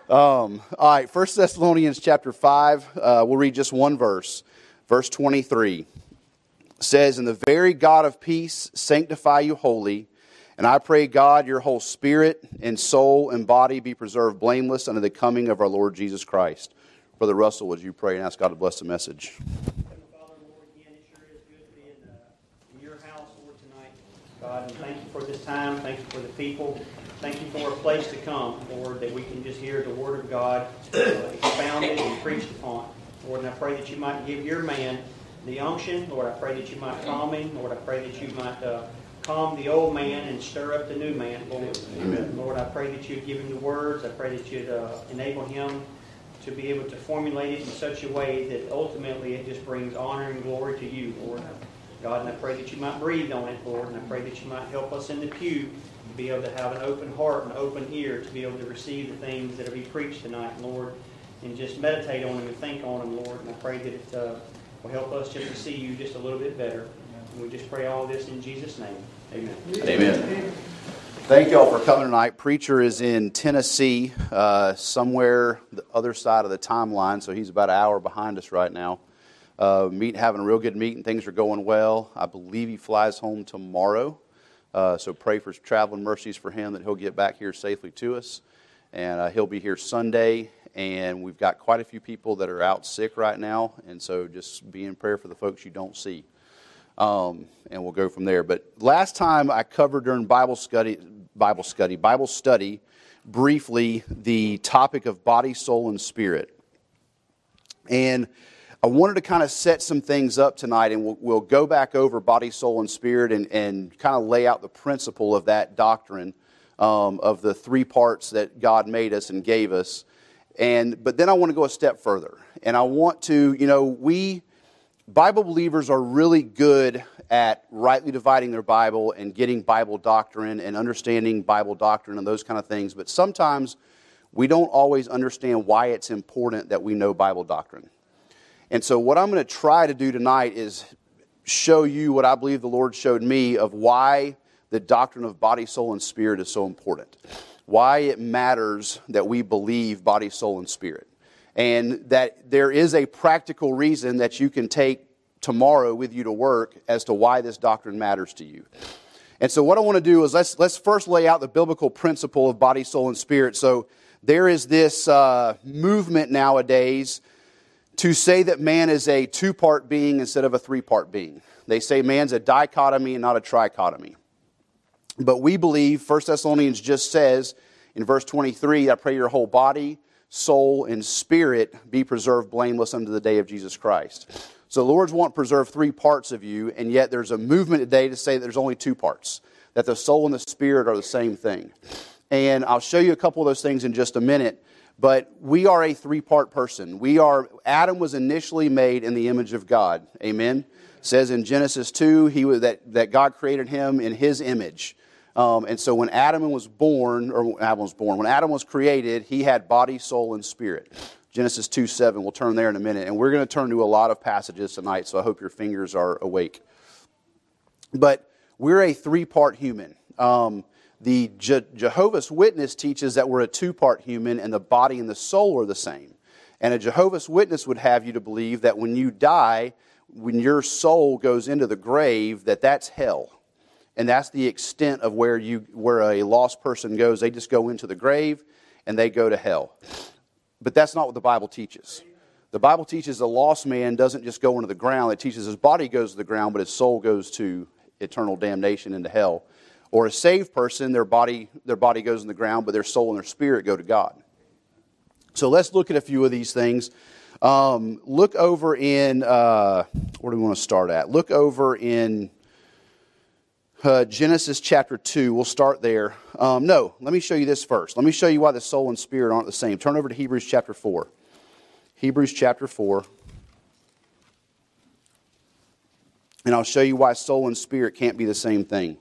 All right, 1 Thessalonians chapter 5, we'll read just one verse. Verse 23 says, "And the very God of peace sanctify you wholly, and I pray God your whole spirit and soul and body be preserved blameless unto the coming of our Lord Jesus Christ." Brother Russell, would you pray and ask God to bless the message? Father, Lord, again, it sure is good to be in your house, Lord, tonight. God, and thank you for this time. Thank you for the people. Thank you for a place to come, Lord, that we can just hear the Word of God expounded and preached upon. Lord, and I pray that you might give your man the unction. Lord, I pray that you might calm him. Lord, I pray that you might calm the old man and stir up the new man, Lord. Amen. Lord, I pray that you'd give him the words. I pray that you'd enable him to be able to formulate it in such a way that ultimately it just brings honor and glory to you, Lord. God, and I pray that you might breathe on it, Lord, and I pray that you might help us in the pew to be able to have an open heart and open ear to be able to receive the things that will be preached tonight, Lord, and just meditate on them and think on them, Lord. And I pray that it will help us just to see you just a little bit better. And we just pray all this in Jesus' name. Amen. Amen. Thank you all for coming tonight. Preacher is in Tennessee, somewhere the other side of the timeline, so he's about an hour behind us right now. Having a real good meeting. Things are going well. I believe he flies home tomorrow, so pray for traveling mercies for him that he'll get back here safely to us. And he'll be here Sunday, and we've got quite a few people that are out sick right now, and so just be in prayer for the folks you don't see. And we'll go from there. But last time I covered during Bible study, briefly the topic of body, soul, and spirit. And I wanted to kind of set some things up tonight, and we'll go back over body, soul, and spirit and kind of lay out the principle of that doctrine of the three parts that God made us and gave us. But then I want to go a step further. And I want to, we Bible believers are really good at rightly dividing their Bible and getting Bible doctrine and understanding Bible doctrine and those kind of things. But sometimes we don't always understand why it's important that we know Bible doctrine. And so what I'm going to try to do tonight is show you what I believe the Lord showed me of why the doctrine of body, soul, and spirit is so important. Why it matters that we believe body, soul, and spirit. And that there is a practical reason that you can take tomorrow with you to work as to why this doctrine matters to you. And so what I want to do is let's first lay out the biblical principle of body, soul, and spirit. So there is this movement nowadays to say that man is a two-part being instead of a three-part being. They say man's a dichotomy and not a trichotomy. But we believe, 1 Thessalonians just says in verse 23, I pray your whole body, soul, and spirit be preserved blameless unto the day of Jesus Christ. So the Lord's want to preserve three parts of you, and yet there's a movement today to say that there's only two parts, that the soul and the spirit are the same thing. And I'll show you a couple of those things in just a minute, but we are a three-part person. Adam was initially made in the image of God. Amen? It says in Genesis 2 that God created him in his image. And so when Adam was created, he had body, soul, and spirit. Genesis 2:7, we'll turn there in a minute. And we're going to turn to a lot of passages tonight, so I hope your fingers are awake. But we're a three-part human. The Jehovah's Witness teaches that we're a two-part human and the body and the soul are the same. And a Jehovah's Witness would have you to believe that when you die, when your soul goes into the grave, that's hell. And that's the extent of where a lost person goes. They just go into the grave and they go to hell. But that's not what the Bible teaches. The Bible teaches a lost man doesn't just go into the ground. It teaches his body goes to the ground, but his soul goes to eternal damnation into hell. Or a saved person, their body goes in the ground, but their soul and their spirit go to God. So let's look at a few of these things. Look over in, where do we want to start at? Look over in Genesis chapter 2. We'll start there. No, let me show you this first. Let me show you why the soul and spirit aren't the same. Turn over to Hebrews chapter 4. Hebrews chapter 4. And I'll show you why soul and spirit can't be the same thing.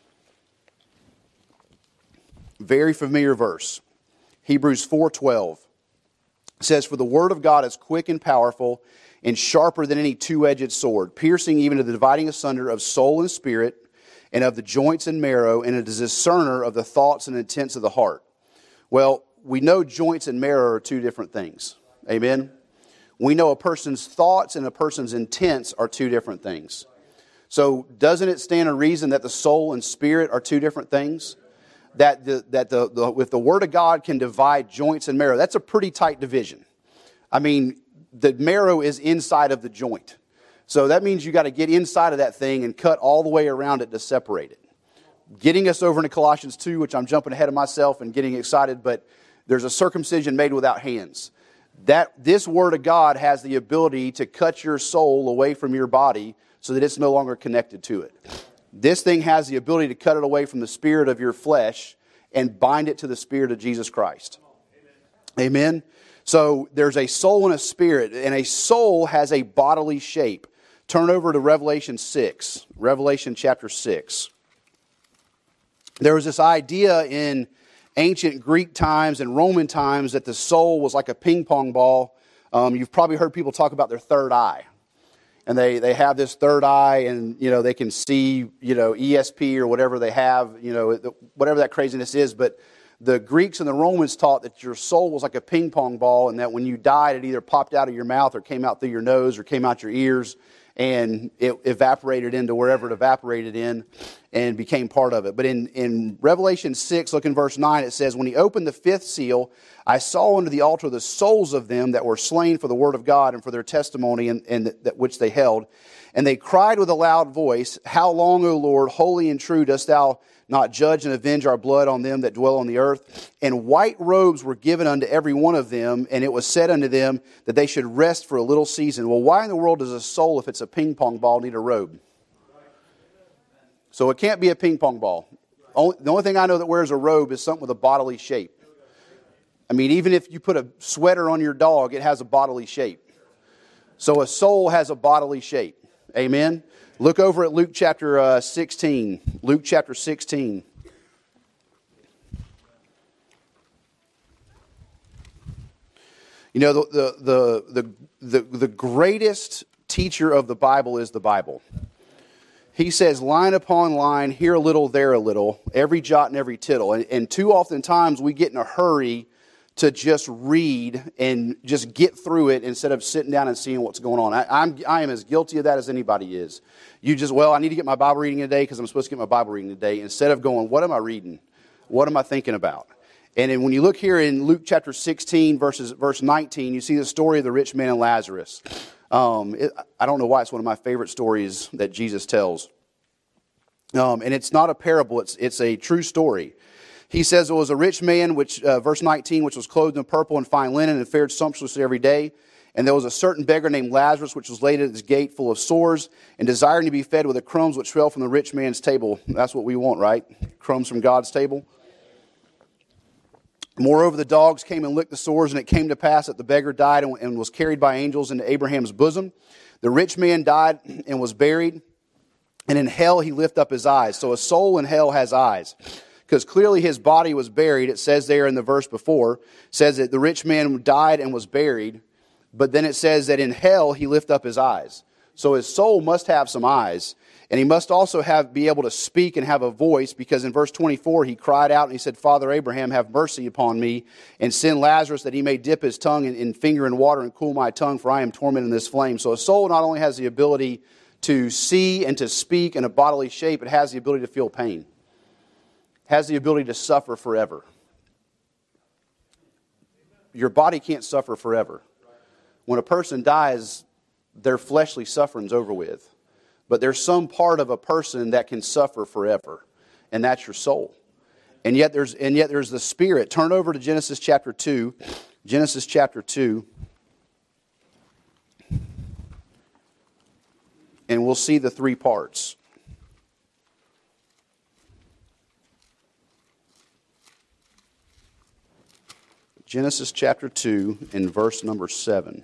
Very familiar verse. Hebrews 4:12 says, "For the word of God is quick and powerful and sharper than any two-edged sword, piercing even to the dividing asunder of soul and spirit and of the joints and marrow, and it is a discerner of the thoughts and intents of the heart." Well, we know joints and marrow are two different things. Amen? We know a person's thoughts and a person's intents are two different things. So doesn't it stand to reason that the soul and spirit are two different things? That if the Word of God can divide joints and marrow, that's a pretty tight division. I mean, the marrow is inside of the joint. So that means you got to get inside of that thing and cut all the way around it to separate it. Getting us over into Colossians 2, which I'm jumping ahead of myself and getting excited, but there's a circumcision made without hands. This Word of God has the ability to cut your soul away from your body so that it's no longer connected to it. This thing has the ability to cut it away from the spirit of your flesh and bind it to the spirit of Jesus Christ. Amen? So there's a soul and a spirit, and a soul has a bodily shape. Turn over to Revelation 6, Revelation chapter 6. There was this idea in ancient Greek times and Roman times that the soul was like a ping pong ball. You've probably heard people talk about their third eye. And they have this third eye, and they can see ESP or whatever they have, whatever that craziness is. But the Greeks and the Romans taught that your soul was like a ping pong ball, and that when you died, it either popped out of your mouth or came out through your nose or came out your ears, and it evaporated into wherever it evaporated in and became part of it. But in Revelation 6, look in verse 9, it says, "When he opened the fifth seal, I saw under the altar the souls of them that were slain for the word of God and for their testimony and that which they held. And they cried with a loud voice, How long, O Lord, holy and true, dost thou not judge and avenge our blood on them that dwell on the earth? And white robes were given unto every one of them, and it was said unto them that they should rest for a little season." Well, why in the world does a soul, if it's a ping pong ball, need a robe? So it can't be a ping pong ball. The only thing I know that wears a robe is something with a bodily shape. I mean, even if you put a sweater on your dog, it has a bodily shape. So a soul has a bodily shape. Amen? Look over at Luke chapter 16. Luke chapter 16. The greatest teacher of the Bible is the Bible. He says line upon line, here a little, there a little, every jot and every tittle. And too often times we get in a hurry to just read and just get through it instead of sitting down and seeing what's going on. I am as guilty of that as anybody is. I need to get my Bible reading today because I'm supposed to get my Bible reading today, instead of going, what am I reading? What am I thinking about? And then when you look here in Luke chapter 16, verse 19, you see the story of the rich man and Lazarus. I don't know why it's one of my favorite stories that Jesus tells. And it's not a parable, it's a true story. He says it was a rich man, verse 19, which was clothed in purple and fine linen and fared sumptuously every day. And there was a certain beggar named Lazarus, which was laid at his gate full of sores and desiring to be fed with the crumbs which fell from the rich man's table. That's what we want, right? Crumbs from God's table. Moreover, the dogs came and licked the sores, and it came to pass that the beggar died and was carried by angels into Abraham's bosom. The rich man died and was buried, and in hell he lifted up his eyes. So a soul in hell has eyes, because clearly his body was buried. It says there in the verse before, says that the rich man died and was buried, but then it says that in hell he lifted up his eyes. So his soul must have some eyes, and he must also be able to speak and have a voice, because in verse 24 he cried out and he said, Father Abraham, have mercy upon me, and send Lazarus that he may dip his tongue in finger in water and cool my tongue, for I am tormented in this flame. So a soul not only has the ability to see and to speak in a bodily shape, it has the ability to feel pain. Has the ability to suffer forever. Your body can't suffer forever. When a person dies, their fleshly suffering's over with. But there's some part of a person that can suffer forever, and that's your soul. And yet there's the spirit. Turn over to Genesis chapter 2. Genesis chapter 2. And we'll see the three parts. Genesis chapter 2 and verse number 7.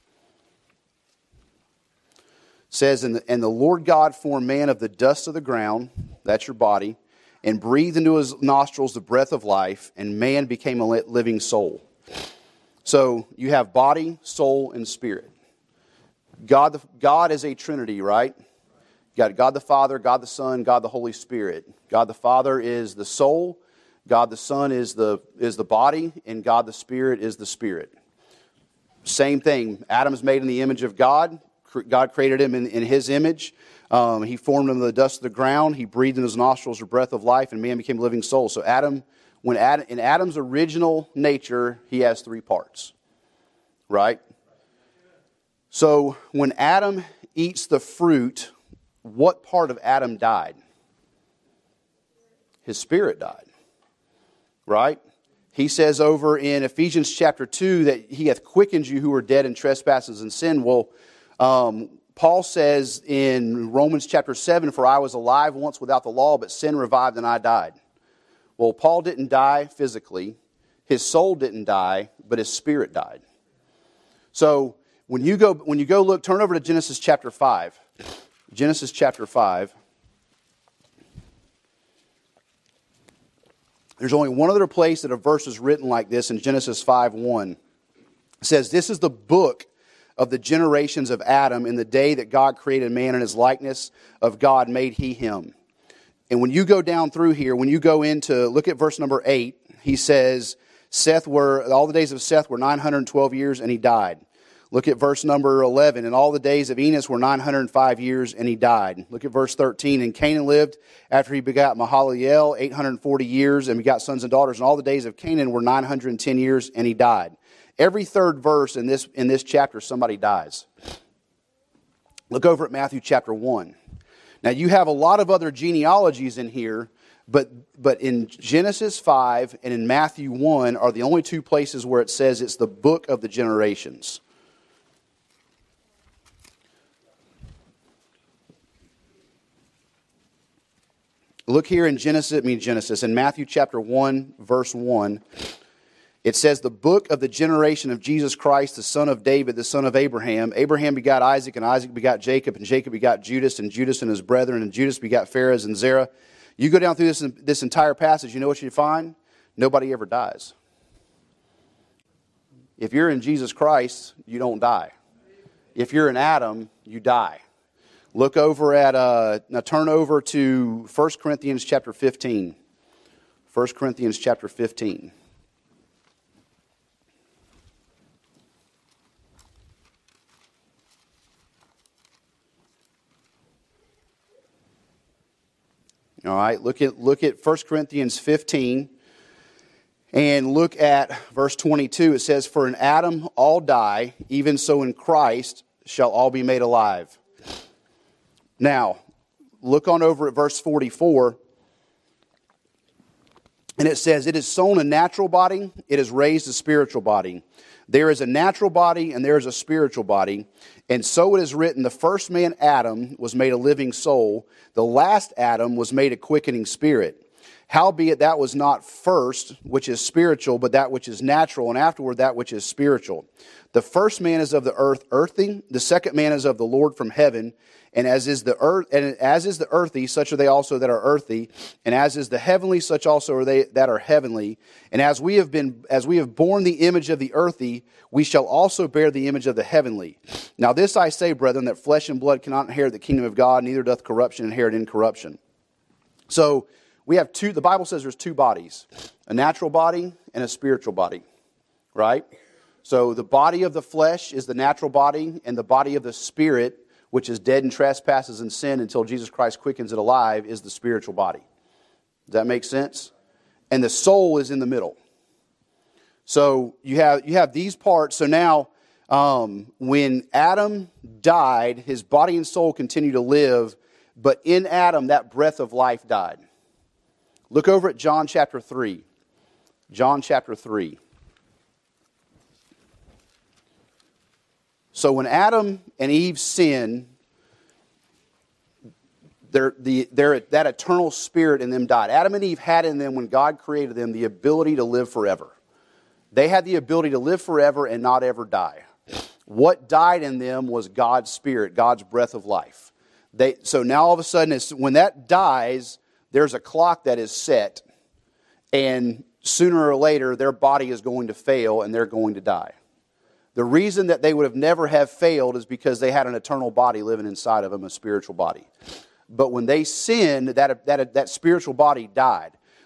Says, and the Lord God formed man of the dust of the ground, that's your body, and breathed into his nostrils the breath of life, and man became a living soul. So you have body, soul, and spirit. God is a Trinity, right? You got God the Father, God the Son, God the Holy Spirit. God the Father is the soul. God the Son is the body, and God the Spirit is the spirit. Same thing. Adam's made in the image of God. God created him in his image. He formed him in the dust of the ground. He breathed in his nostrils the breath of life, and man became a living soul. So in Adam's original nature, he has three parts. Right? So when Adam eats the fruit, what part of Adam died? His spirit died. Right? He says over in Ephesians chapter 2 that he hath quickened you who were dead in trespasses and sin. Well, Paul says in Romans chapter 7, for I was alive once without the law, but sin revived and I died. Well, Paul didn't die physically. His soul didn't die, but his spirit died. So when you go look, turn over to Genesis chapter 5. Genesis chapter 5. There's only one other place that a verse is written like this in Genesis 5:1. It says, this is the book of the generations of Adam in the day that God created man in his likeness of God made he him. And when you go down through here, when you go into, look at verse number 8, he says, all the days of Seth were 912 years and he died. Look at verse number 11, and all the days of Enos were 905 years and he died. Look at verse 13, and Canaan lived after he begot Mahalalel 840 years and begot sons and daughters, and all the days of Canaan were 910 years and he died. Every third verse in this chapter, somebody dies. Look over at Matthew chapter 1. Now, you have a lot of other genealogies in here, but in Genesis 5 and in Matthew 1 are the only two places where it says it's the book of the generations. Look here in in Matthew chapter 1, verse 1. It says, the book of the generation of Jesus Christ, the son of David, the son of Abraham. Abraham begot Isaac, and Isaac begot Jacob, and Jacob begot Judas, and Judas and his brethren, and Judas begot Pharez and Zerah. You go down through this entire passage, you know what you find? Nobody ever dies. If you're in Jesus Christ, you don't die. If you're in Adam, you die. Look over at, now turn over to 1 Corinthians chapter 15. 1 Corinthians chapter 15. All right, look at 1 Corinthians 15 and look at verse 22. It says, for in Adam all die, even so in Christ shall all be made alive. Now, look on over at verse 44, and it says, it is sown a natural body, it is raised a spiritual body. There is a natural body and there is a spiritual body. And so it is written, the first man, Adam, was made a living soul. The last Adam was made a quickening spirit. Howbeit that was not first, which is spiritual, but that which is natural, and afterward that which is spiritual. The first man is of the earth, earthy. The second man is of the Lord from heaven. And as is the earthy, such are they also that are earthy. And as is the heavenly, such also are they that are heavenly. And as we have borne the image of the earthy, we shall also bear the image of the heavenly. Now this I say, brethren, that flesh and blood cannot inherit the kingdom of God, neither doth corruption inherit incorruption. So we have the Bible says there's two bodies, a natural body and a spiritual body, right? So the body of the flesh is the natural body, and the body of the spirit, which is dead in trespasses and sin until Jesus Christ quickens it alive, is the spiritual body. Does that make sense? And the soul is in the middle. So you have these parts. So now, when Adam died, his body and soul continued to live, but in Adam, that breath of life died. Look over at John chapter 3. John chapter 3. So when Adam and Eve sinned, that eternal spirit in them died. Adam and Eve had in them, when God created them, the ability to live forever. They had the ability to live forever and not ever die. What died in them was God's spirit, God's breath of life. So now all of a sudden, when that dies, there's a clock that is set, and sooner or later, their body is going to fail and they're going to die. The reason that they would have never have failed is because they had an eternal body living inside of them, a spiritual body. But when they sinned, that spiritual body died.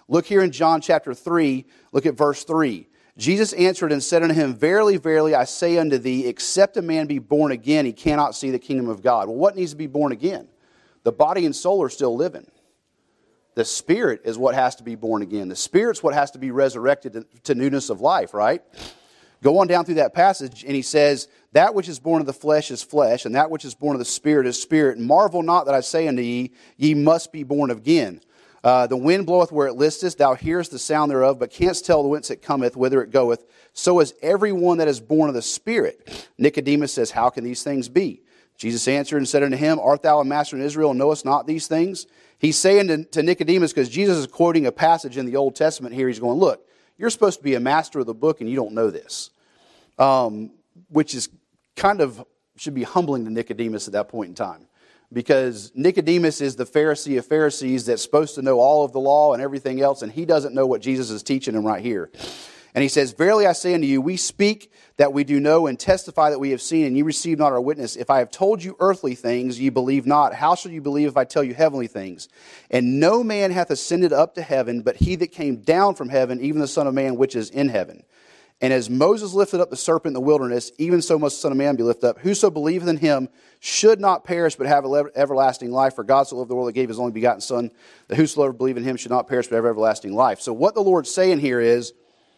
Look here in John chapter 3, look at verse 3. Jesus answered and said unto him, Verily, verily, I say unto thee, except a man be born again, he cannot see the kingdom of God. Well, what needs to be born again? The body and soul are still living. The spirit is what has to be born again. The spirit's what has to be resurrected to newness of life, right? Go on down through that passage, and he says, That which is born of the flesh is flesh, and that which is born of the spirit is spirit. Marvel not that I say unto ye, ye must be born again. The wind bloweth where it listeth, thou hearest the sound thereof, but canst tell whence it cometh, whither it goeth. So is every one that is born of the Spirit. Nicodemus says, How can these things be? Jesus answered and said unto him, Art thou a master in Israel, and knowest not these things? He's saying to Nicodemus, because Jesus is quoting a passage in the Old Testament here, he's going, look, you're supposed to be a master of the book, and you don't know this. Which is kind of, should be humbling to Nicodemus at that point in time. Because Nicodemus is the Pharisee of Pharisees that's supposed to know all of the law and everything else, and he doesn't know what Jesus is teaching him right here. And he says, Verily I say unto you, we speak that we do know and testify that we have seen, and ye receive not our witness. If I have told you earthly things, ye believe not. How shall you believe if I tell you heavenly things? And no man hath ascended up to heaven, but he that came down from heaven, even the Son of Man which is in heaven. And as Moses lifted up the serpent in the wilderness, even so must the Son of Man be lifted up. Whoso believeth in him should not perish, but have everlasting life. For God so loved the world that gave his only begotten Son, that whosoever believe in him should not perish, but have everlasting life. So what the Lord's saying here is,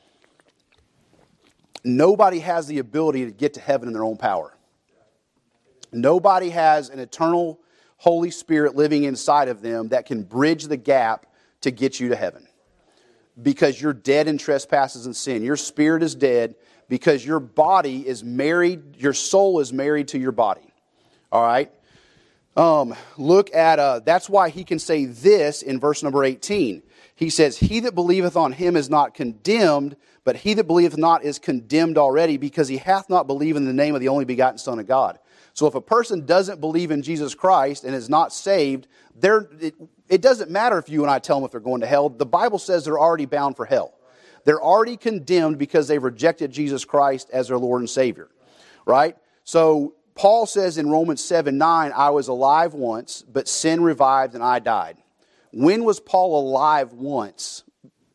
nobody has the ability to get to heaven in their own power. Nobody has an eternal Holy Spirit living inside of them that can bridge the gap to get you to heaven. Because you're dead in trespasses and sin. Your spirit is dead because your body is married, your soul is married to your body. All right? Look at, that's why he can say this in verse number 18. He says, He that believeth on him is not condemned, but he that believeth not is condemned already, because he hath not believed in the name of the only begotten Son of God. So if a person doesn't believe in Jesus Christ and is not saved, it doesn't matter if you and I tell them if they're going to hell. The Bible says they're already bound for hell. They're already condemned because they've rejected Jesus Christ as their Lord and Savior. Right? So Paul says in Romans 7:9, I was alive once, but sin revived and I died. When was Paul alive once?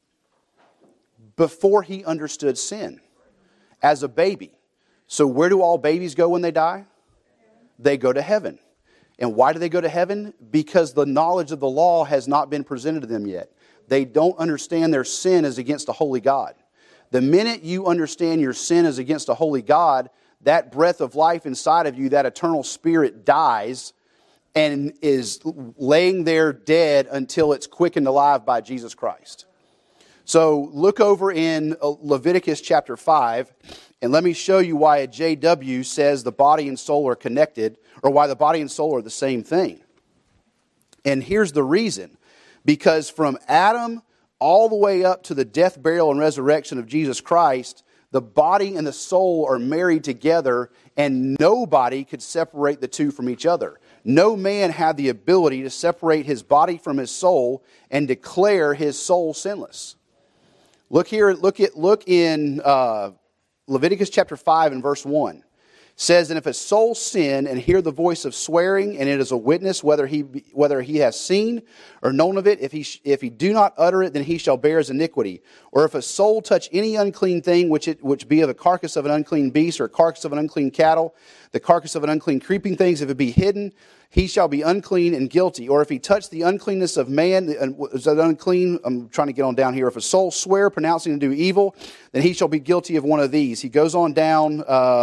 Before he understood sin. As a baby. So where do all babies go when they die? They go to heaven. And why do they go to heaven? Because the knowledge of the law has not been presented to them yet. They don't understand their sin is against a holy God. The minute you understand your sin is against a holy God, that breath of life inside of you, that eternal spirit dies and is laying there dead until it's quickened alive by Jesus Christ. So look over in Leviticus chapter 5, and let me show you why a JW says the body and soul are connected, or why the body and soul are the same thing. And here's the reason. Because from Adam all the way up to the death, burial, and resurrection of Jesus Christ, the body and the soul are married together, and nobody could separate the two from each other. No man had the ability to separate his body from his soul and declare his soul sinless. Look here. Look in Leviticus chapter 5 and verse 1. It says, And if a soul sin and hear the voice of swearing, and it is a witness whether he has seen or known of it, if he do not utter it, then he shall bear his iniquity. Or if a soul touch any unclean thing, which be of a carcass of an unclean beast, or a carcass of an unclean cattle, the carcass of an unclean creeping things, if it be hidden, he shall be unclean and guilty. Or if he touch the uncleanness of man, is that unclean? I'm trying to get on down here. If a soul swear, pronouncing to do evil, then he shall be guilty of one of these. He goes on down,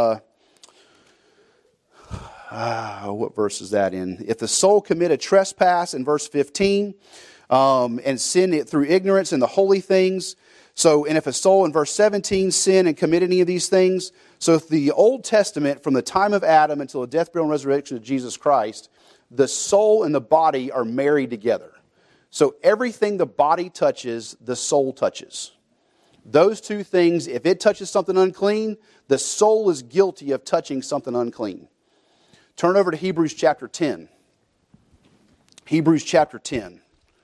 what verse is that in? If the soul commit a trespass, in verse 15, and sin it through ignorance in the holy things. So, and if a soul, in verse 17, sin and commit any of these things. So if the Old Testament, from the time of Adam until the death, burial, and resurrection of Jesus Christ, the soul and the body are married together. So everything the body touches, the soul touches. Those two things, if it touches something unclean, the soul is guilty of touching something unclean. Turn over to Hebrews chapter 10. Hebrews chapter 10.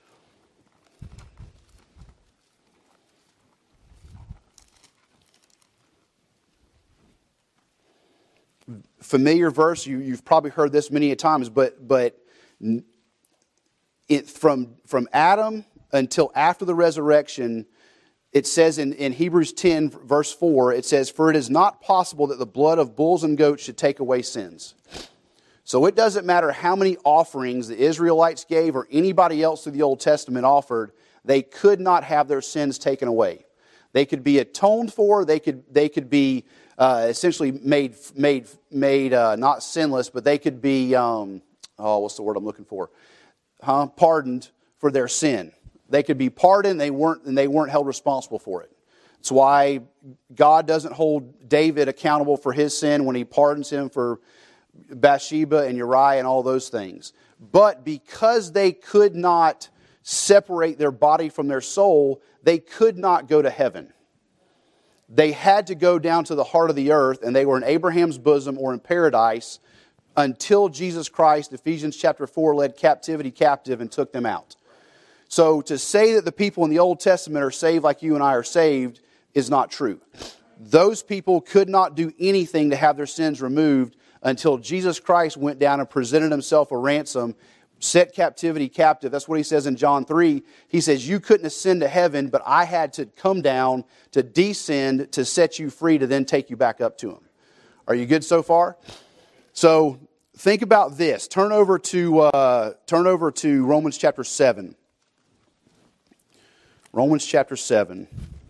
Familiar verse, you've probably heard this many a times, but from Adam until after the resurrection. It says in Hebrews 10, verse 4, it says, "For it is not possible that the blood of bulls and goats should take away sins." So it doesn't matter how many offerings the Israelites gave or anybody else through the Old Testament offered, they could not have their sins taken away. They could be atoned for, they could be essentially made not sinless, but they could be, what's the word I'm looking for? Pardoned for their sin. They could be pardoned, and they weren't held responsible for it. That's why God doesn't hold David accountable for his sin when he pardons him for Bathsheba and Uriah and all those things. But because they could not separate their body from their soul, they could not go to heaven. They had to go down to the heart of the earth, and they were in Abraham's bosom or in paradise until Jesus Christ, Ephesians chapter 4, led captivity captive and took them out. So to say that the people in the Old Testament are saved like you and I are saved is not true. Those people could not do anything to have their sins removed until Jesus Christ went down and presented himself a ransom, set captivity captive. That's what he says in John 3. He says, you couldn't ascend to heaven, but I had to come down to descend to set you free to then take you back up to him. Are you good so far? So think about this. Turn over to Romans chapter 7. Romans chapter 7.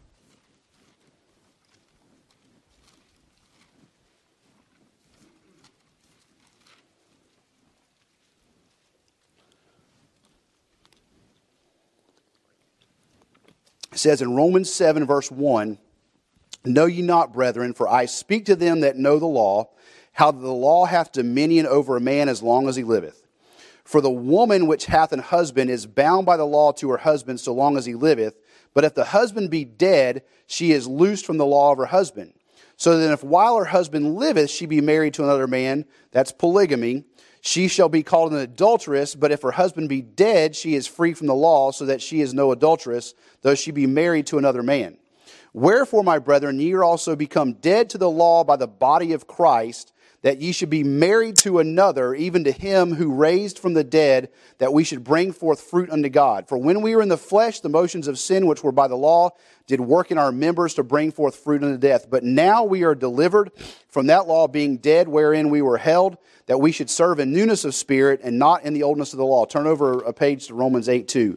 It says in Romans 7, verse 1, "Know ye not, brethren, for I speak to them that know the law, how the law hath dominion over a man as long as he liveth. For the woman which hath an husband is bound by the law to her husband so long as he liveth. But if the husband be dead, she is loosed from the law of her husband. So then if while her husband liveth she be married to another man," that's polygamy, "she shall be called an adulteress. But if her husband be dead, she is free from the law, so that she is no adulteress, though she be married to another man. Wherefore, my brethren, ye are also become dead to the law by the body of Christ, that ye should be married to another, even to him who raised from the dead, that we should bring forth fruit unto God. For when we were in the flesh, the motions of sin which were by the law did work in our members to bring forth fruit unto death. But now we are delivered from that law, being dead wherein we were held, that we should serve in newness of spirit and not in the oldness of the law." Turn over a page to Romans 8:2.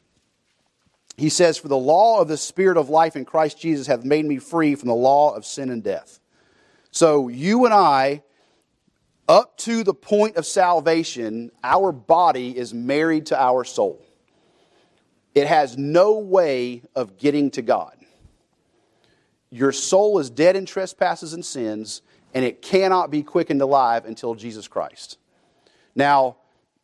He says, "For the law of the Spirit of life in Christ Jesus hath made me free from the law of sin and death." So you and I, up to the point of salvation, our body is married to our soul. It has no way of getting to God. Your soul is dead in trespasses and sins, and it cannot be quickened alive until Jesus Christ. Now,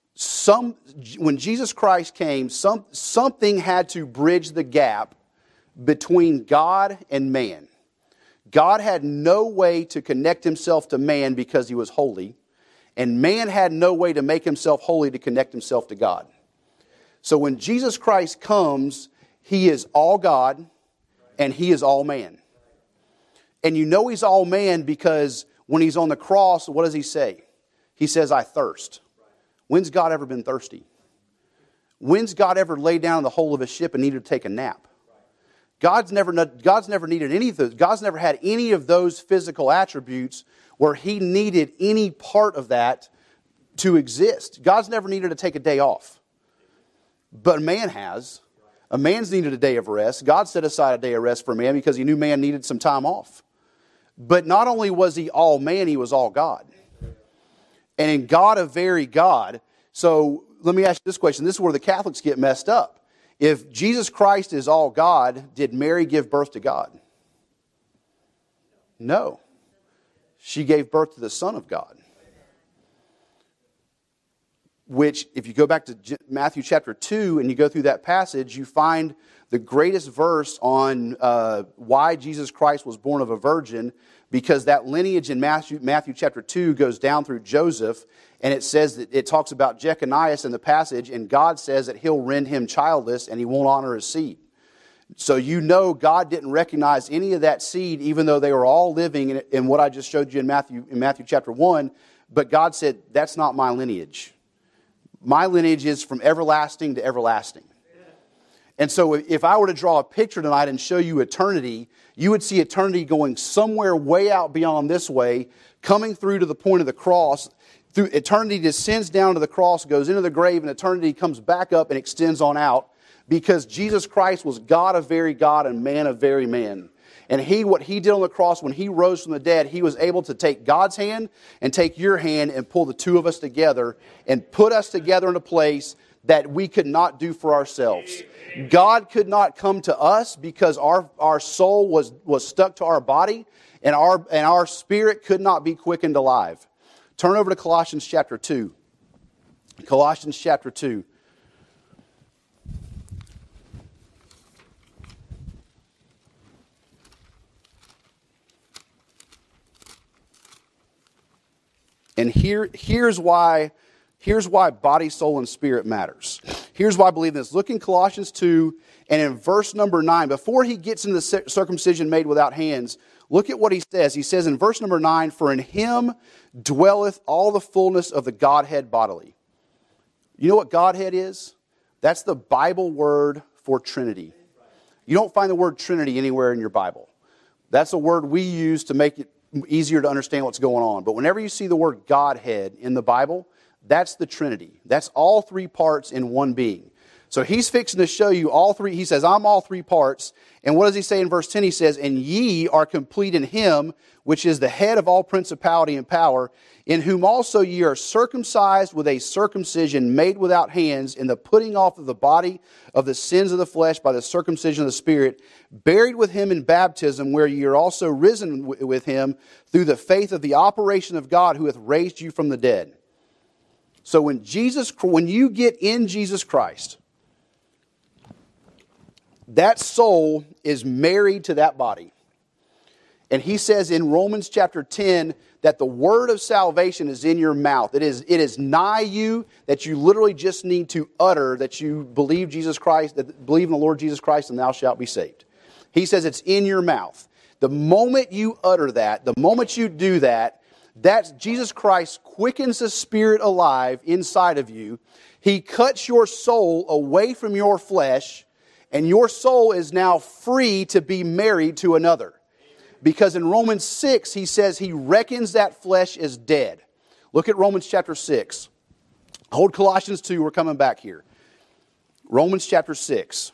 when Jesus Christ came, something had to bridge the gap between God and man. God had no way to connect himself to man because he was holy, and man had no way to make himself holy to connect himself to God. So when Jesus Christ comes, he is all God and he is all man. And you know he's all man because when he's on the cross, what does he say? He says, "I thirst." When's God ever been thirsty? When's God ever laid down in the hole of a ship and needed to take a nap? God's never needed any of those. God's never had any of those physical attributes where he needed any part of that to exist. God's never needed to take a day off. But man has. A man's needed a day of rest. God set aside a day of rest for man because he knew man needed some time off. But not only was he all man, he was all God. And in God a very God. So let me ask you this question. This is where the Catholics get messed up. If Jesus Christ is all God, did Mary give birth to God? No. She gave birth to the Son of God. Which, if you go back to Matthew chapter 2 and you go through that passage, you find the greatest verse on why Jesus Christ was born of a virgin, because that lineage in Matthew chapter 2 goes down through Joseph, and it says that it talks about Jeconias in the passage, and God says that he'll rend him childless and he won't honor his seed. So you know God didn't recognize any of that seed, even though they were all living in what I just showed you in Matthew chapter 1, but God said, that's not my lineage. My lineage is from everlasting to everlasting. And so if I were to draw a picture tonight and show you eternity, you would see eternity going somewhere way out beyond this way, coming through to the point of the cross. Through eternity descends down to the cross, goes into the grave, and eternity comes back up and extends on out, because Jesus Christ was God of very God and man of very man. And what he did on the cross when he rose from the dead, he was able to take God's hand and take your hand and pull the two of us together and put us together in a place that we could not do for ourselves. God could not come to us because our soul was stuck to our body, and our spirit could not be quickened alive. Turn over to Colossians chapter 2. Colossians chapter 2. And here's why body, soul, and spirit matters. Here's why I believe this. Look in Colossians 2 and in verse number 9. Before he gets into the circumcision made without hands, look at what he says. He says in verse number 9, "For in him dwelleth all the fullness of the Godhead bodily." You know what Godhead is? That's the Bible word for Trinity. You don't find the word Trinity anywhere in your Bible. That's a word we use to make it easier to understand what's going on. But whenever you see the word Godhead in the Bible, that's the Trinity. That's all three parts in one being. So he's fixing to show you all three. He says, I'm all three parts. And what does he say in verse 10? He says, "And ye are complete in him, which is the head of all principality and power, in whom also ye are circumcised with a circumcision made without hands, in the putting off of the body of the sins of the flesh by the circumcision of the Spirit, buried with him in baptism, where ye are also risen with him through the faith of the operation of God, who hath raised you from the dead." So when you get in Jesus Christ, that soul is married to that body. And he says in Romans chapter 10 that the word of salvation is in your mouth. It is nigh you, that you literally just need to utter that you believe Jesus Christ, that believe in the Lord Jesus Christ, and thou shalt be saved. He says it's in your mouth. The moment you utter that, the moment you do that, that's Jesus Christ quickens the spirit alive inside of you. He cuts your soul away from your flesh, and your soul is now free to be married to another. Because in Romans 6, he says he reckons that flesh as dead. Look at Romans chapter 6. Hold Colossians 2, we're coming back here. Romans chapter 6.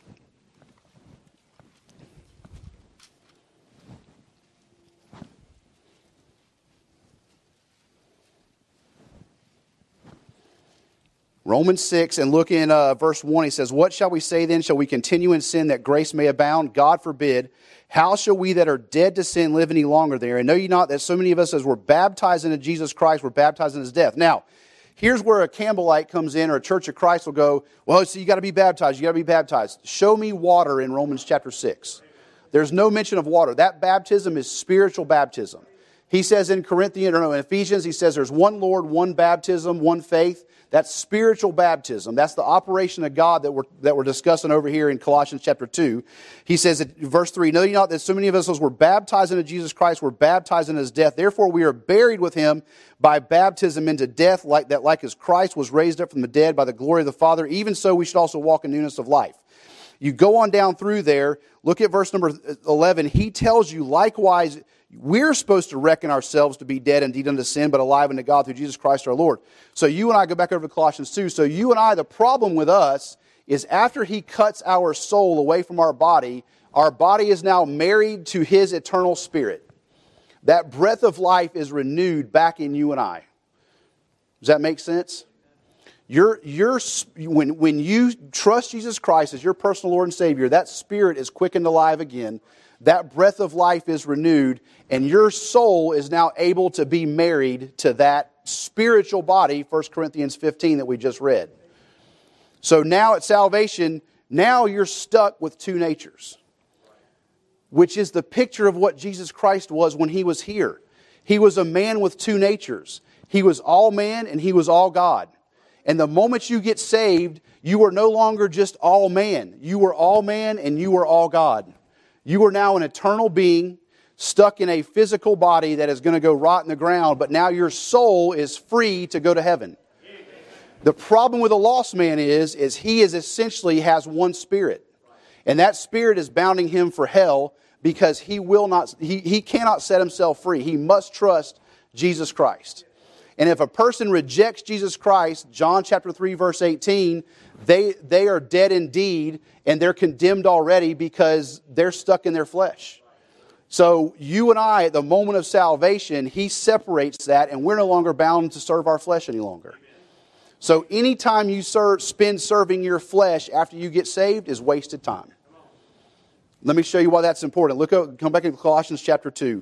Romans 6, and look in verse 1, he says, "What shall we say then? Shall we continue in sin that grace may abound? God forbid. How shall we that are dead to sin live any longer there? And know ye not that so many of us as were baptized into Jesus Christ were baptized in his death?" Now, here's where a Campbellite comes in, or a Church of Christ will go, "Well, so you got to be baptized. You got to be baptized." Show me water in Romans chapter 6. There's no mention of water. That baptism is spiritual baptism. He says in Ephesians, he says there's one Lord, one baptism, one faith. That's spiritual baptism. That's the operation of God that we're discussing over here in Colossians chapter 2. He says in verse 3, "Know ye not that so many of us were baptized into Jesus Christ, were baptized in his death? Therefore we are buried with him by baptism into death, like as Christ was raised up from the dead by the glory of the Father. Even so we should also walk in newness of life." You go on down through there, look at verse number 11. He tells you likewise, we're supposed to reckon ourselves to be dead indeed unto sin, but alive unto God through Jesus Christ our Lord. So you and I, go back over to Colossians 2. So you and I, the problem with us is after he cuts our soul away from our body is now married to his eternal spirit. That breath of life is renewed back in you and I. Does that make sense? When you trust Jesus Christ as your personal Lord and Savior, that spirit is quickened alive again. That breath of life is renewed, and your soul is now able to be married to that spiritual body, 1 Corinthians 15 that we just read. So now at salvation, now you're stuck with two natures, which is the picture of what Jesus Christ was when he was here. He was a man with two natures. He was all man and he was all God. And the moment you get saved, you are no longer just all man. You were all man and you were all God. You are now an eternal being stuck in a physical body that is going to go rot in the ground, but now your soul is free to go to heaven. The problem with a lost man is he is essentially has one spirit. And that spirit is bounding him for hell because he cannot set himself free. He must trust Jesus Christ. And if a person rejects Jesus Christ, John chapter 3, verse 18, they are dead indeed, and they're condemned already because they're stuck in their flesh. So you and I, at the moment of salvation, he separates that, and we're no longer bound to serve our flesh any longer. So anytime you spend serving your flesh after you get saved is wasted time. Let me show you why that's important. Come back into Colossians chapter 2.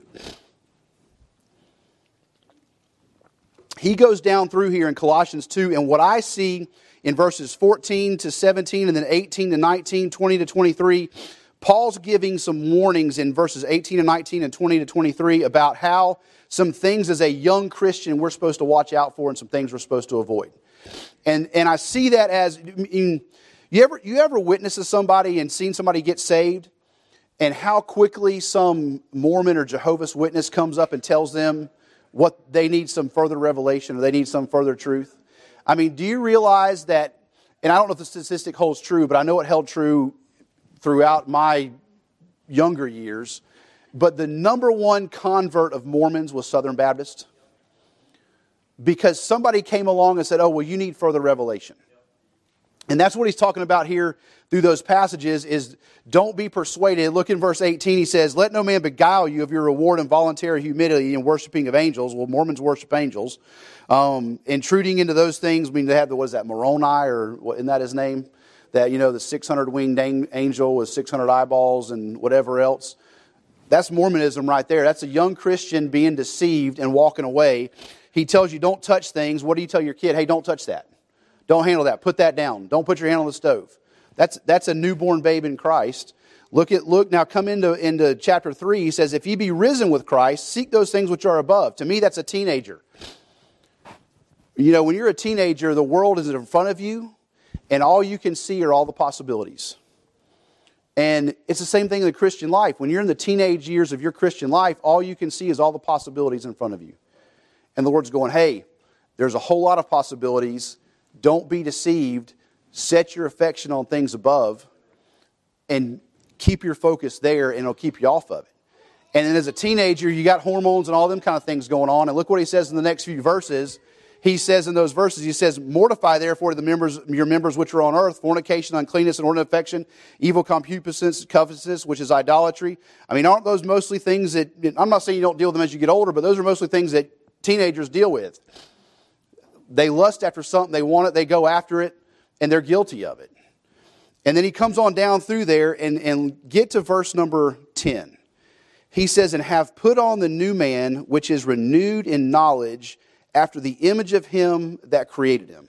He goes down through here in Colossians 2, and what I see in verses 14 to 17, and then 18 to 19, 20 to 23, Paul's giving some warnings in verses 18 to 19 and 20 to 23 about how some things as a young Christian we're supposed to watch out for and some things we're supposed to avoid. And I see that as, you ever witnessed to somebody and seen somebody get saved, and how quickly some Mormon or Jehovah's Witness comes up and tells them what they need some further revelation or they need some further truth? I mean, do you realize that, and I don't know if the statistic holds true, but I know it held true throughout my younger years, but the number one convert of Mormons was Southern Baptist. Because somebody came along and said, oh, well, you need further revelation. And that's what he's talking about here through those passages is don't be persuaded. Look in verse 18, he says, let no man beguile you of your reward in voluntary humility and worshiping of angels. Well, Mormons worship angels. Intruding into those things, I mean, they have what is that, Moroni, or isn't that his name? That, the 600-winged angel with 600 eyeballs and whatever else. That's Mormonism right there. That's a young Christian being deceived and walking away. He tells you don't touch things. What do you tell your kid? Hey, don't touch that. Don't handle that. Put that down. Don't put your hand on the stove. That's a newborn babe in Christ. Look now. Come into chapter 3. He says, if ye be risen with Christ, seek those things which are above. To me, that's a teenager. When you're a teenager, the world is in front of you, and all you can see are all the possibilities. And it's the same thing in the Christian life. When you're in the teenage years of your Christian life, all you can see is all the possibilities in front of you. And the Lord's going, hey, there's a whole lot of possibilities. Don't be deceived. Set your affection on things above and keep your focus there, and it'll keep you off of it. And then as a teenager, you got hormones and all them kind of things going on. And look what he says in the next few verses. He says in those verses, he says, mortify therefore your members which are on earth, fornication, uncleanness, inordinate affection, evil concupiscence, covetousness, which is idolatry. I mean, aren't those mostly things that, I'm not saying you don't deal with them as you get older, but those are mostly things that teenagers deal with. They lust after something, they want it, they go after it, and they're guilty of it. And then he comes on down through there and get to verse number 10. He says, and have put on the new man, which is renewed in knowledge after the image of him that created him.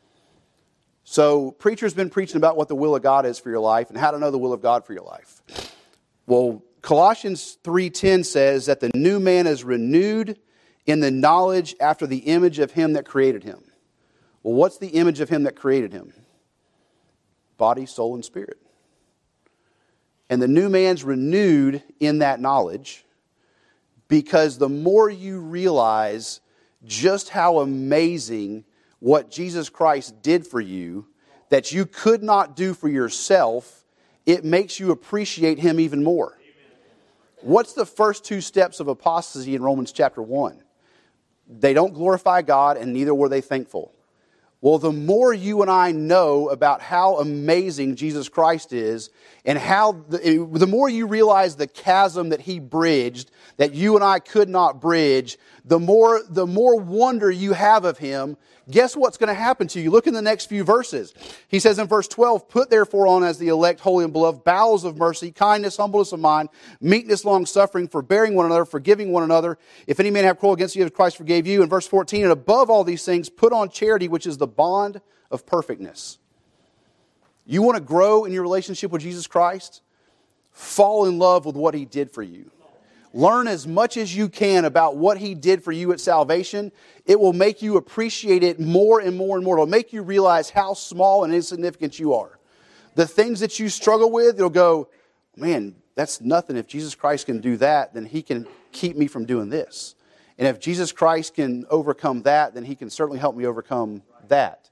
So, preacher's been preaching about what the will of God is for your life and how to know the will of God for your life. Well, Colossians 3:10 says that the new man is renewed in the knowledge after the image of him that created him. Well, what's the image of him that created him? Body, soul, and spirit. And the new man's renewed in that knowledge because the more you realize just how amazing what Jesus Christ did for you that you could not do for yourself, it makes you appreciate him even more. What's the first two steps of apostasy in Romans chapter 1? They don't glorify God, and neither were they thankful. Well, the more you and I know about how amazing Jesus Christ is, and how the more you realize the chasm that he bridged, that you and I could not bridge, the more wonder you have of him, guess what's going to happen to you? Look in the next few verses. He says in verse 12, put therefore on as the elect, holy and beloved, bowels of mercy, kindness, humbleness of mind, meekness, long-suffering, forbearing one another, forgiving one another. If any man have quarrel against you, as Christ forgave you. In verse 14, and above all these things, put on charity, which is the bond of perfectness. You want to grow in your relationship with Jesus Christ? Fall in love with what he did for you. Learn as much as you can about what he did for you at salvation. It will make you appreciate it more and more and more. It will make you realize how small and insignificant you are. The things that you struggle with, you'll go, man, that's nothing. If Jesus Christ can do that, then he can keep me from doing this. And if Jesus Christ can overcome that, then he can certainly help me overcome that.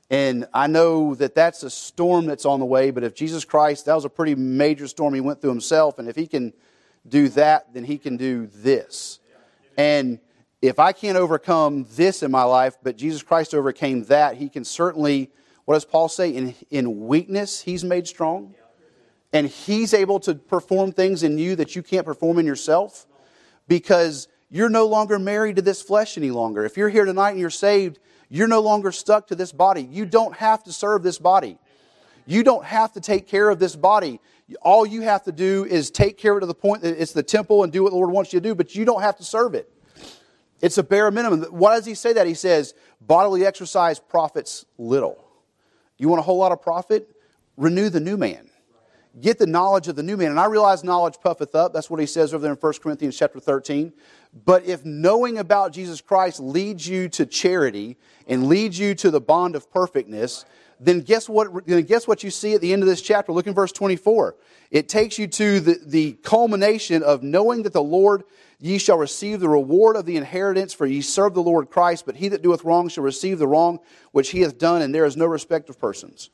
And I know that that's a storm that's on the way, but if Jesus Christ, that was a pretty major storm he went through himself, and if he can do that, then he can do this. And if I can't overcome this in my life, but Jesus Christ overcame that, he can certainly, what does Paul say? In weakness, he's made strong. And he's able to perform things in you that you can't perform in yourself, because you're no longer married to this flesh any longer. If you're here tonight and you're saved, you're no longer stuck to this body. You don't have to serve this body. You don't have to take care of this body. All you have to do is take care of it to the point that it's the temple and do what the Lord wants you to do, but you don't have to serve it. It's a bare minimum. Why does he say that? He says, bodily exercise profits little. You want a whole lot of profit? Renew the new man. Get the knowledge of the new man. And I realize knowledge puffeth up. That's what he says over there in 1 Corinthians chapter 13. But if knowing about Jesus Christ leads you to charity and leads you to the bond of perfectness, then guess what you see at the end of this chapter? Look in verse 24. It takes you to the culmination of knowing that the Lord, ye shall receive the reward of the inheritance, for ye serve the Lord Christ, but he that doeth wrong shall receive the wrong which he hath done, and there is no respect of persons.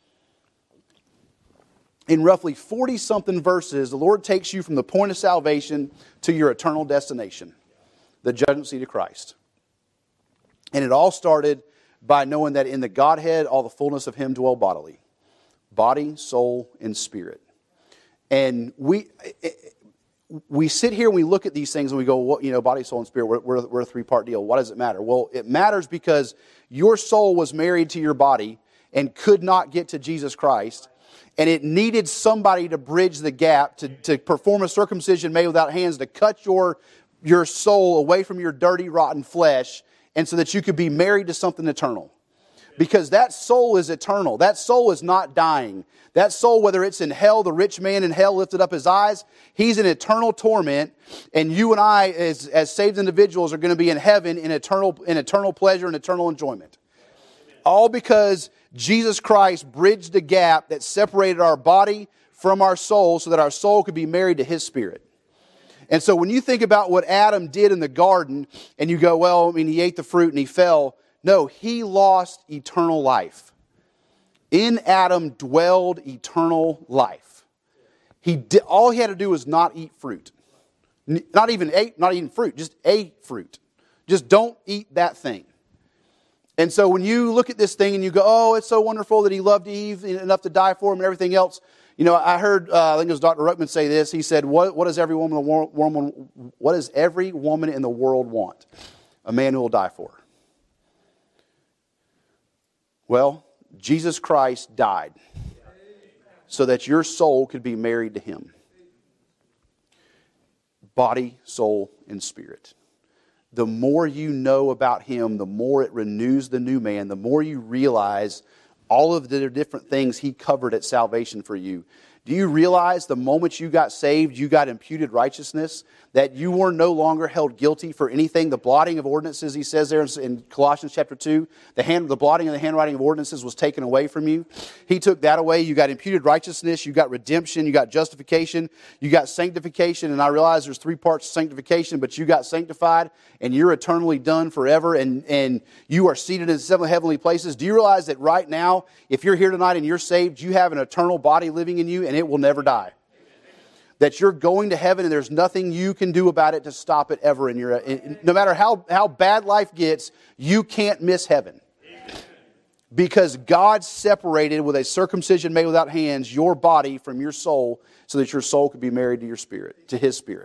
In roughly 40-something verses, the Lord takes you from the point of salvation to your eternal destination, the judgment seat of Christ. And it all started by knowing that in the Godhead, all the fullness of him dwell bodily. Body, soul, and spirit. And we sit here and we look at these things and we go, well, body, soul, and spirit, we're a three-part deal. Why does it matter? Well, it matters because your soul was married to your body and could not get to Jesus Christ. And it needed somebody to bridge the gap, to perform a circumcision made without hands, to cut your soul away from your dirty, rotten flesh, and so that you could be married to something eternal. Because that soul is eternal. That soul is not dying. That soul, whether it's in hell, the rich man in hell lifted up his eyes, he's in eternal torment. And you and I, as saved individuals, are going to be in heaven in eternal pleasure and eternal enjoyment. All because Jesus Christ bridged the gap that separated our body from our soul so that our soul could be married to his spirit. And so when you think about what Adam did in the garden and you go, well, he ate the fruit and he fell. No, he lost eternal life. In Adam dwelled eternal life. All he had to do was not eat fruit. Not even fruit, just a fruit. Just don't eat that thing. And so when you look at this thing and you go, oh, it's so wonderful that he loved Eve enough to die for him and everything else. I heard, I think it was Dr. Ruckman say this. He said, what does every woman in the world want? A man who will die for her. Well, Jesus Christ died so that your soul could be married to him. Body, soul, and spirit. The more you know about him, the more it renews the new man, the more you realize all of the different things he covered at salvation for you. Do you realize the moment you got saved, you got imputed righteousness? That you were no longer held guilty for anything? The blotting of ordinances, he says there in Colossians chapter 2, the blotting of the handwriting of ordinances was taken away from you. He took that away. You got imputed righteousness. You got redemption. You got justification. You got sanctification. And I realize there's three parts of sanctification, but you got sanctified and you're eternally done forever and you are seated in seven heavenly places. Do you realize that right now, if you're here tonight and you're saved, you have an eternal body living in you and it will never die? That you're going to heaven and there's nothing you can do about it to stop it ever. No matter how bad life gets, you can't miss heaven. Because God separated with a circumcision made without hands your body from your soul so that your soul could be married to your spirit, to his spirit.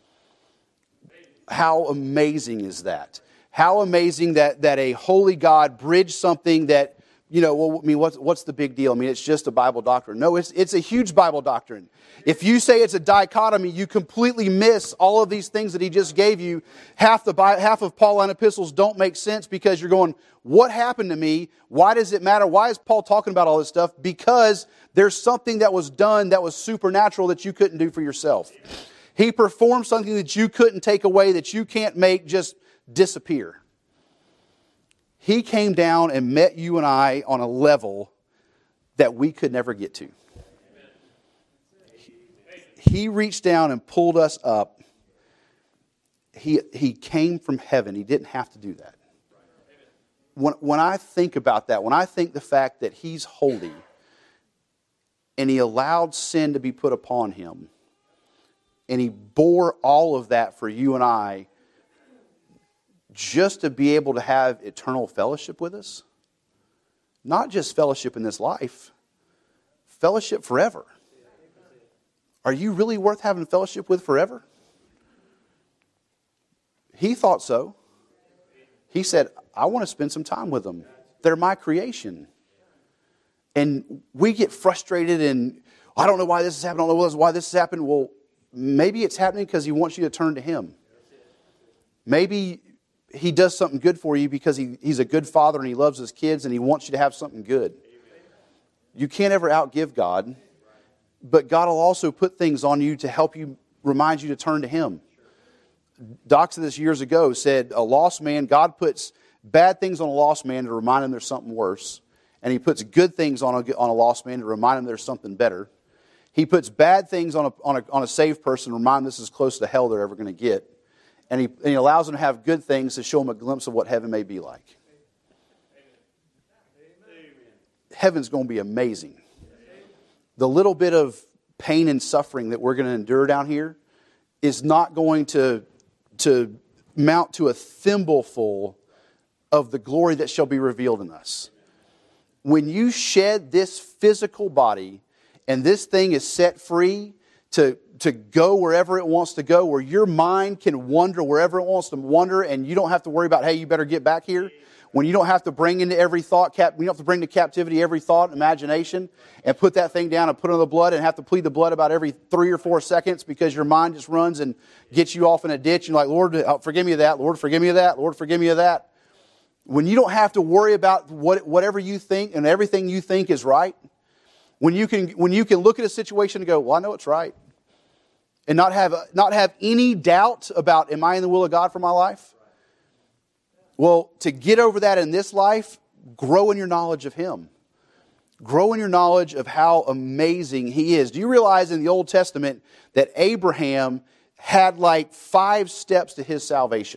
How amazing is that? How amazing that a holy God bridged something that, what's the big deal? it's just a Bible doctrine. No, it's a huge Bible doctrine. If you say it's a dichotomy, you completely miss all of these things that he just gave you. Half of Pauline epistles don't make sense because you're going, what happened to me? Why does it matter? Why is Paul talking about all this stuff? Because there's something that was done that was supernatural that you couldn't do for yourself. He performed something that you couldn't take away, that you can't make just disappear. He came down and met you and I on a level that we could never get to. He reached down and pulled us up. He came from heaven. He didn't have to do that. when I think about that, when I think the fact that He's holy and He allowed sin to be put upon Him and He bore all of that for you and I just to be able to have eternal fellowship with us, not just fellowship in this life, fellowship forever. Are you really worth having fellowship with forever? He thought so. He said, I want to spend some time with them. They're my creation. And we get frustrated and, I don't know why this has happened. I don't know why this has happened. Well, maybe it's happening because He wants you to turn to Him. Maybe He does something good for you because He's a good father and He loves His kids and He wants you to have something good. You can't ever outgive God, but God will also put things on you to help you, remind you to turn to Him. Doc said this years ago, said a lost man, God puts bad things on a lost man to remind him there's something worse. And He puts good things on a lost man to remind him there's something better. He puts bad things on a saved person to remind them this is close to hell they're ever going to get. And he allows them to have good things to show them a glimpse of what heaven may be like. Heaven's going to be amazing. The little bit of pain and suffering that we're going to endure down here is not going to mount to a thimbleful of the glory that shall be revealed in us. When you shed this physical body and this thing is set free to go wherever it wants to go, where your mind can wander wherever it wants to wander, and you don't have to worry about, hey, you better get back here. When you don't have to bring into every thought, you don't have to bring to captivity every thought, imagination, and put that thing down and put it on the blood and have to plead the blood about every 3 or 4 seconds because your mind just runs and gets you off in a ditch. And you're like, Lord, forgive me of that. Lord, forgive me of that. Lord, forgive me of that. When you don't have to worry about whatever you think and everything you think is right, when you can look at a situation and go, well, I know it's right, and not have any doubt about, am I in the will of God for my life? Well, to get over that in this life, grow in your knowledge of Him. Grow in your knowledge of how amazing He is. Do you realize in the Old Testament that Abraham had like 5 steps to his salvation?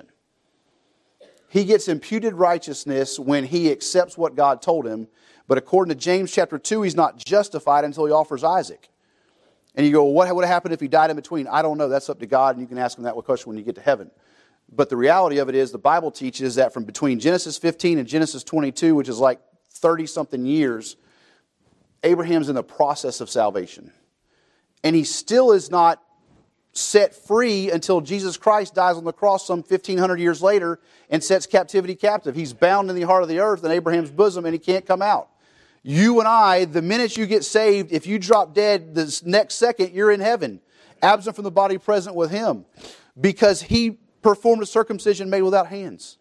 He gets imputed righteousness when he accepts what God told him. But according to James chapter 2, he's not justified until he offers Isaac. And you go, well, what would have happened if he died in between? I don't know. That's up to God, and you can ask Him that question when you get to heaven. But the reality of it is the Bible teaches that from between Genesis 15 and Genesis 22, which is like 30-something years, Abraham's in the process of salvation. And he still is not set free until Jesus Christ dies on the cross some 1,500 years later and sets captivity captive. He's bound in the heart of the earth in Abraham's bosom, and he can't come out. You and I, the minute you get saved, if you drop dead this next second, you're in heaven, absent from the body, present with Him, because He performed a circumcision made without hands.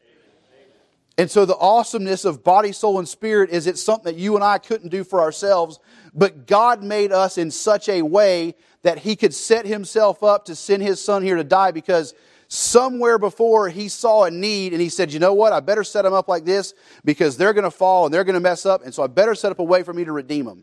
And so the awesomeness of body, soul, and spirit is it's something that you and I couldn't do for ourselves, but God made us in such a way that He could set Himself up to send His Son here to die, because somewhere before He saw a need and He said, you know what, I better set them up like this because they're going to fall and they're going to mess up, and so I better set up a way for me to redeem them.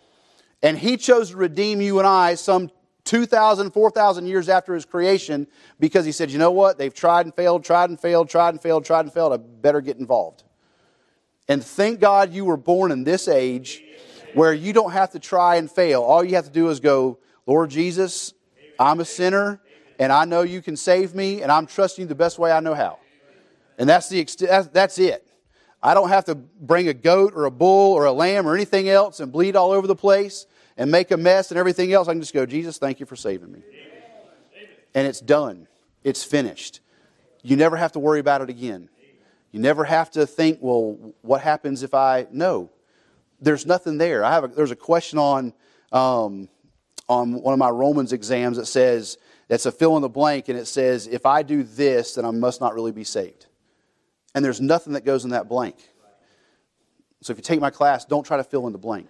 And He chose to redeem you and I some 2,000, 4,000 years after His creation, because He said, you know what, they've tried and failed, tried and failed, tried and failed, tried and failed, I better get involved. And thank God you were born in this age where you don't have to try and fail. All you have to do is go, Lord Jesus, I'm a sinner, and I know You can save me, and I'm trusting You the best way I know how. And that's it. I don't have to bring a goat or a bull or a lamb or anything else and bleed all over the place and make a mess and everything else. I can just go, Jesus, thank You for saving me. And it's done. It's finished. You never have to worry about it again. You never have to think, well, what happens if I... No. There's nothing there. There's a question on one of my Romans exams that says, that's a fill in the blank, and it says, if I do this, then I must not really be saved. And there's nothing that goes in that blank. So if you take my class, don't try to fill in the blank.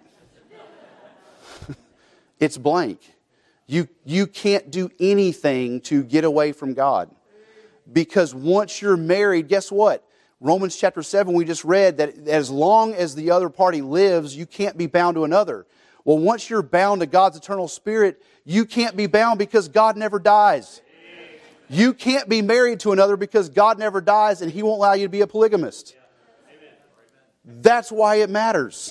It's blank. You can't do anything to get away from God. Because once you're married, guess what? Romans chapter 7, we just read that as long as the other party lives, you can't be bound to another. Well, once you're bound to God's eternal Spirit, you can't be bound because God never dies. You can't be married to another because God never dies, and He won't allow you to be a polygamist. That's why it matters.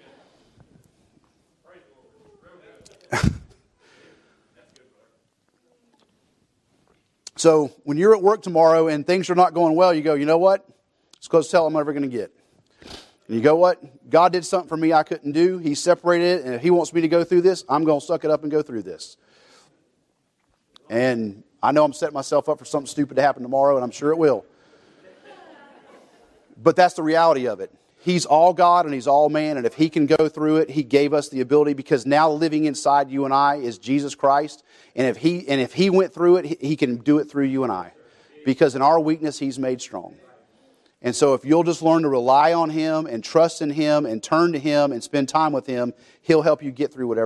So when you're at work tomorrow and things are not going well, you go, you know what? It's close to hell I'm never going to get. And you go, what? God did something for me I couldn't do. He separated it, and if He wants me to go through this, I'm going to suck it up and go through this. And I know I'm setting myself up for something stupid to happen tomorrow, and I'm sure it will. But that's the reality of it. He's all God and He's all man, and if He can go through it, He gave us the ability, because now living inside you and I is Jesus Christ. And if He went through it, He can do it through you and I. Because in our weakness, He's made strong. And so if you'll just learn to rely on Him and trust in Him and turn to Him and spend time with Him, He'll help you get through whatever